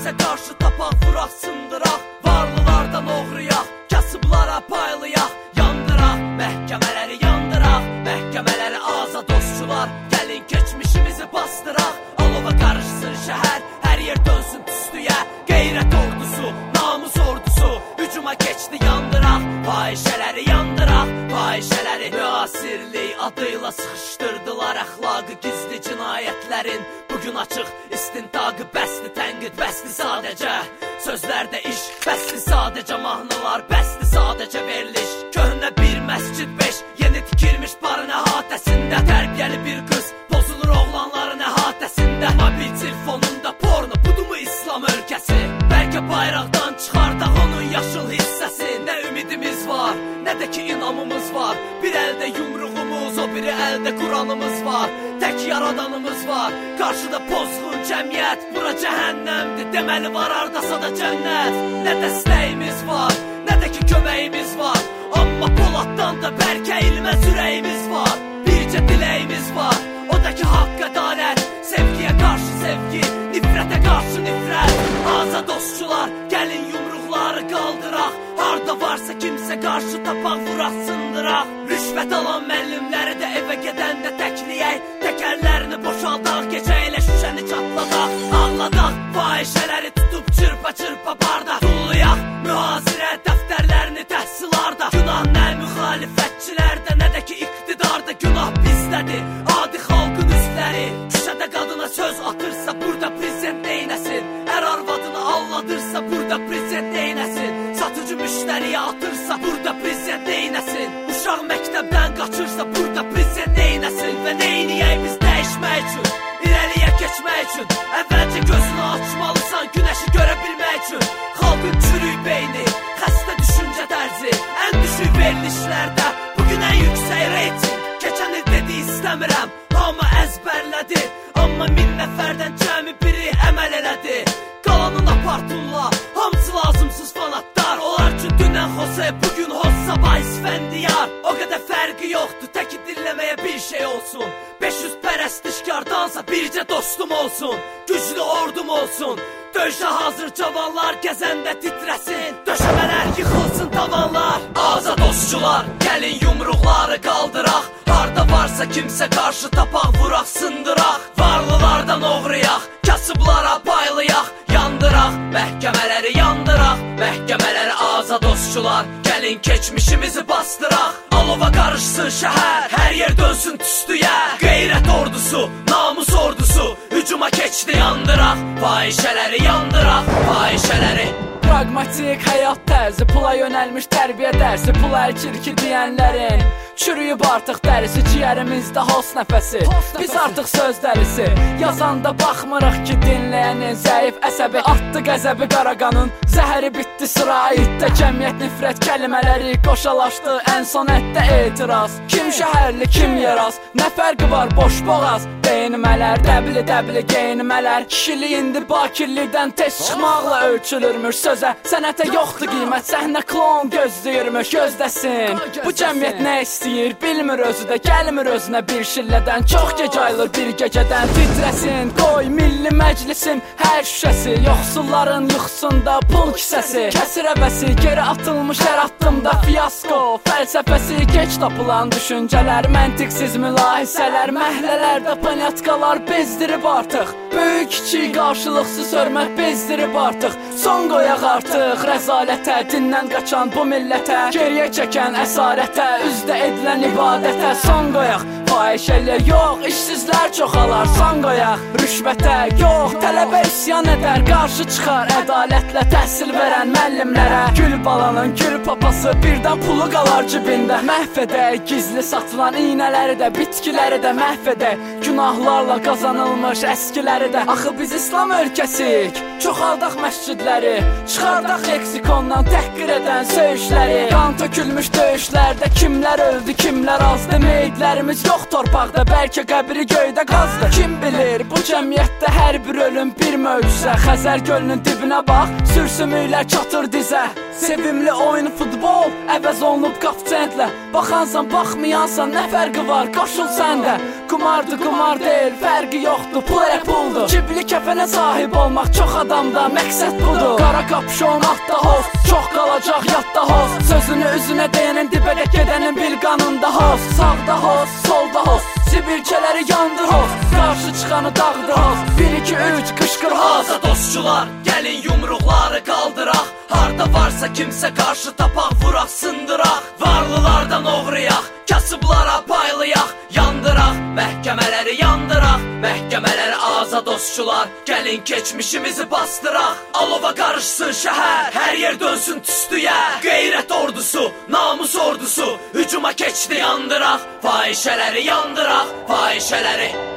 kimsə qarşı tapaq, vuraq, sındıraq, varlılardan oğruyaq, kasıblara paylayaq, yandıraq, məhkəmələri yandıraq, məhkəmələri azad dostçular, gəlin keçmişimizi bastıraq, alova qarışsın şəhər, hər yer dönsün tüstüyə, qeyrət ordusu, namus ordusu, hücuma keçdi yandıraq, fahişələri yandıraq, fahişələri müasirlik adıyla sıxışdırdılar əxlaqı gizli cinayətlərin, bugün açıq istintaqı bəsli tənqid, bəsli sadəcə sözlərdə iş, bəsli sadəcə mahnılar, bəsli sadəcə veriliş, köhnə bir məscid 5, yeni tikilmiş barın əhatəsində, tərbiyəli bir qız pozulur oğlanların əhatəsində, mobil telefonunda porno, budumu İslam ölkəsi, bəlkə bayraqdan çıxardaq onun yaşıl hissəsi, nə ümidimiz var, nə də ki inamımız var, bir əldə yumruğumuz, o biri əldə Quranımız var, tək yaradanımız var, qarşıda pozğun cəmiyyət, bura cəhənnəmdir, deməli var ardasa da cənnət, nə dəstəyimiz var, nə də ki köməyimiz var, amma Poladdan da bərk əyilməz ürəyimiz var, bircə diləyimiz var, o da ki haqq ədalət, sevgiyə qarşı sevgi, nifrətə qarşı nifrət, azad dostçular, gəlin yumruqları qaldıraq, harda varsa kimsə qarşı tapaq, vuraq, sındıraq, rüşvət alan müəllimləri də evə gedəndə təkləyək, təkərlərini boşaldaq, gecə ilə şüşəni çatladaq, ağladaq, fahişələri tutub çırpa-çırpa barda, tullayaq, mühazirə dəftərlərini təhsilarda, günah nə müxalifətçilərdə, nə də ki iqtidarda, günah bizdədir, adi xalqın üstləri, şüşədə qadına söz atırsa, burada prezident neynəsin, ər arvadını alladırsa, burada prezident neynəsin, satıcı müştəriyə atırsa, burada prezident neynəsin, uşaq məktəbdən qaçırsa, burada prezident neynəsin və neyniyək biz dəyişmək üçün, irəliyə keçmək üçün, əvvəlcə gözünü açmalısan, günəşi görə bilmək üçün, xalqın çürük beyni, xəstə düşüncə tərzi, ən düşük verilişlərdə, bugün ən yüksək reyting, keçən il dedi istəmirəm, hamı əzbərlədi, amma 1000 nəfərdən cəmi biri əməl elədi, qalanın apartulla, hamısı lazımsız fanatlar, onlar üçün dünən Xose, bugün Hoz, sabah İsfəndiyar, o qədər fərqi yoxdur, təki dinləməyə bir şey olsun, 500 pərəstişkardansa bircə dostum olsun, güclü ordum olsun, döyüşə hazır cavanlar gəzəndə titrəsin, döşəmələr yıxılsın tavanlar, azad dostçular, gəlin yumruqları qaldıraq, harda varsa kimsə qarşı tapaq, vuraq, sındıraq, varlılardan oğruyaq, kasıblara paylayaq, yandıraq, məhkəmələri yandıraq, məhkəmələri azad dostçular, gəlin keçmişimizi bastıraq, alova qarışsın şəhər, hər yer dönsün tüstüyə, qeyrət ordusu, namus ordusu, hücuma keçdi yandıraq, fahişələri yandıraq, fahişələri. Pragmatik həyat tərzi, pula yönəlmiş tərbiyə dərsi, pula əkir-ki deyənlərin çürüyüb artıq dərisi, ciyərimizdə hos nəfəsi, biz artıq söz dərisi, yazanda baxmırıq ki dinləyənin zəif əsəbi, atdı qəzəbi qaraqanın, zəhəri bitdi sıra aiddə, cəmiyyət nifrət kəlmələri qoşalaşdı, ən son ətdə etiraz, kim şəhərli, kim yeraz, nə fərqi var boş boğaz, beynmələr, dəbli geyinmələr, kişilik indi bakirlikdən tez çıxmaqla ölçülürmüş, sözə, sənətə yoxdur qiymət, səhnə klon gözləyirmiş, gözdəsin, bu cəmiyyət nə istəyir, bilmir özü də, gəlmir özünə bir şillədən, çox gec ayılır bir gecədən, titrəsin, qoy milli məclisin hər şüşəsi, yoxsulların yuxusunda pul kisəsi, kəsir əvəsi, geri atılmış hər addımda fiyasko, fəlsəfəsi, geç tapılan düşüncələr, məntiqsiz mülahisələr, məhlələrdə panyatkalar bezdirib artıq, böyük kiçik qarşılıqsız hörmət bezdirib artıq, son qoyaq artıq rəzalətə, dindən qaçan bu millətə, geriyə çəkən əsarətə, üzdə edilən ibadətə son qoyaq, fahişəliyə yox, işsizlər çoxalar, son qoyaq, rüşvətə yox, tələbə isyan edər, qarşı çıxar ədalətlə təhsil verən müəllimlərə, gül balanın gül papası birdən pulu qalar cibində, məhv edək gizli satılan iynələri də, bitkiləri də məhv edək, günahlarla qazanılmış əskiləri də, axı biz İslam ölkəsiyik, çoxaldaq məscidləri, çıxardaq leksikondan təhqir edən söyüşləri, qan tökülmüş döyüşlərdə kimlər öldü, kimlər azdı, meyidlərimiz yox torpaqda, bəlkə qəbri göydə qazdı, kim bilir, bu cəmiyyətdə hər bir ölüm bir möcüzə, Xəzər gölünün dibinə bax, sürsümüklər çatır dizə, sevimli oyun futbol, əvəz olunub qapçentlə, baxansan, baxmayansan, nə fərqi var, qoşul səndə, qumardı, qumar deyil, fərqi yoxdur, pul elə puldur, budur. Cibli kəfənə sahib olmaq çox adamda məqsəd budur. Qara kapşon altda hoz, çox qalacaq yadda hoz. Sözünü üzünə deyənin dibə gedənin bir qanında hoz. Sağda hoz, solda hoz, sibirkələri yandır hoz. Qarşı çıxanı dağdır hoz, 1-2-3 qışqır hoz. Aza dostçular, gəlin yumruqları qaldıraq. Harda varsa kimsə qarşı tapaq, vuraq, sındıraq. Varlılardan oğrayaq, kasıblara paylayaq. Yandıraq, məhkəmələri yandıraq. Məhkəmələri aza dostçular, gəlin keçmişimizi bastıraq. Alova qarışsın şəhər, hər yer dönsün tüstüyə. Qeyrət ordusu, namus ordusu, hücuma keçdi yandıraq. Fahişələri yandıraq, fahişələri.